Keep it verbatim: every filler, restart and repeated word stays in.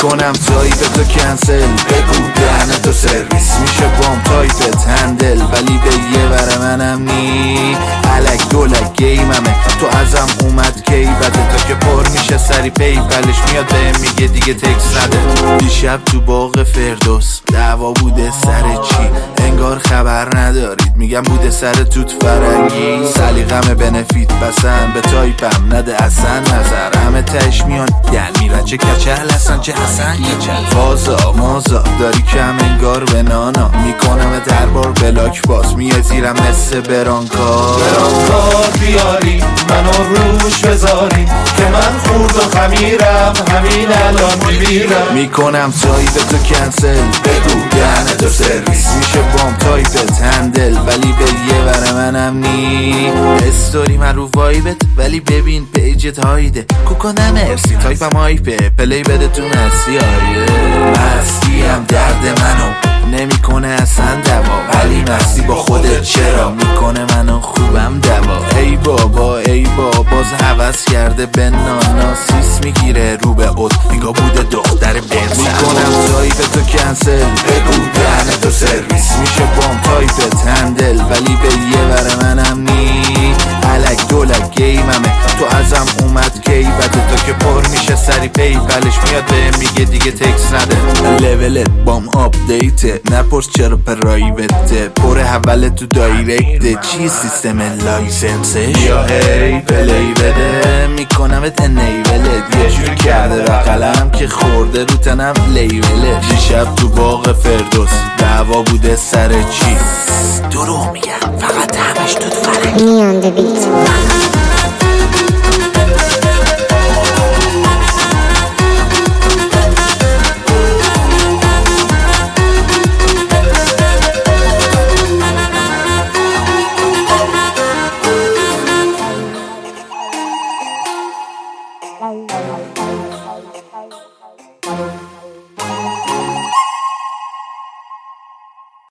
میکنم تایپ تو کنسل، بگو دهن تو سرویس میشه بام تایپت هندل، ولی به یه بر منم نی علک دولک گیممه، تو ازم اومد کی بده تا که پر میشه سری پیپلش میاد به میگه دیگه تکس نده. دیشب تو باغ فردوس دعوا بوده سر چی، انگار خبر ندارید میگم بوده سر توت فرنگی، سلیقم بنفیت بسن به تایپم نده اصلا نظر، همه تش میان گل میرن چه کچل هستن چه حسن کچل، فازا مازا داری کم انگار به نانا، میکنم در بار بلاک باز میه زیرم مثل برانکار برانکار بیاری منو روش بذاری که من خورد و خمیرم همین الان میبیرم. میکنم تایپ تو کنسل، بگو دهن تو سرویس میشه بام تایپت هندل، ولی به یه بر منم نی استوری من رو وایبت ولی ببین پیجت هایده، کوکانم ارسی تایپم هایپه پلی بده تو مستی آیه، مستی هم درد منو نمیکنه اصلا دوا، ولی مستی با خودت چرا میکنه منو خوبم دوا. ای بابا ای بابا باز حوض کرده به ناناسیس میگیره رو به اوت نگاه بوده دختر بنز، میکنم تایپ تو کنسل، بگو دهن تو سرویس میشه بام تایپت هندل، ولی به یه بر منم نی علک دولک گیممه، تو ازم اومد کی بده تا که پر میشه سری پیپلش میاد به میگه دیگه تکس نده. لولت بام آپدیته نپرس چرا پرایوته، پر حول تو دایرکته چی سیستم لایسنسش، یا هی پلی بده میکنم ات انیبلت، یه جور کرده و قلم که خورده رو تنم لیولت. دیشب تو باغ فردوس دعوا بوده سر چی، دروغ میگم فقط همش تو فرنگ میانده بیت. Bye.